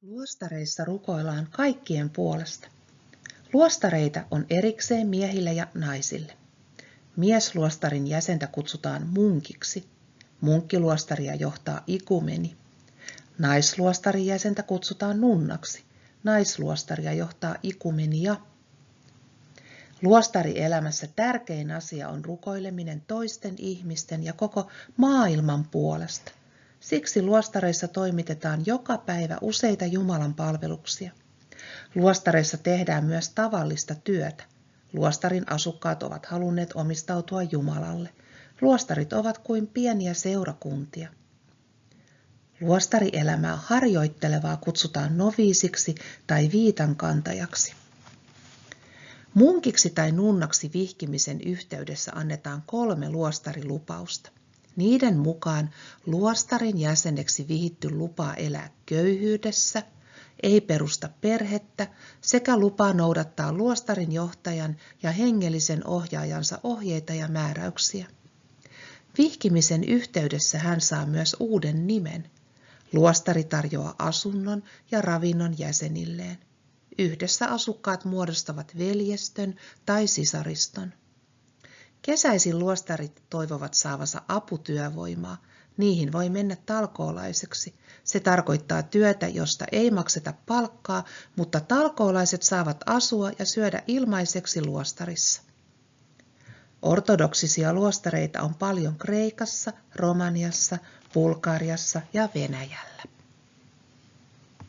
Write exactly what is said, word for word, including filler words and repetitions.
Luostareissa rukoillaan kaikkien puolesta. Luostareita on erikseen miehille ja naisille. Miesluostarin jäsentä kutsutaan munkiksi. Munkkiluostaria johtaa ikumeni. Naisluostarin jäsentä kutsutaan nunnaksi. Naisluostaria johtaa ikumenia. Luostarielämässä tärkein asia on rukoileminen toisten ihmisten ja koko maailman puolesta. Siksi luostareissa toimitetaan joka päivä useita Jumalan palveluksia. Luostareissa tehdään myös tavallista työtä. Luostarin asukkaat ovat halunneet omistautua Jumalalle. Luostarit ovat kuin pieniä seurakuntia. Luostarielämää harjoittelevaa kutsutaan noviisiksi tai viitankantajaksi. Munkiksi tai nunnaksi vihkimisen yhteydessä annetaan kolme luostarilupausta. Niiden mukaan luostarin jäseneksi vihitty lupaa elää köyhyydessä, ei perusta perhettä sekä lupaa noudattaa luostarin johtajan ja hengellisen ohjaajansa ohjeita ja määräyksiä. Vihkimisen yhteydessä hän saa myös uuden nimen. Luostari tarjoaa asunnon ja ravinnon jäsenilleen. Yhdessä asukkaat muodostavat veljestön tai sisariston. Kesäisin luostarit toivovat saavansa aputyövoimaa. Niihin voi mennä talkoolaiseksi. Se tarkoittaa työtä, josta ei makseta palkkaa, mutta talkoolaiset saavat asua ja syödä ilmaiseksi luostarissa. Ortodoksisia luostareita on paljon Kreikassa, Romaniassa, Bulgariassa ja Venäjällä.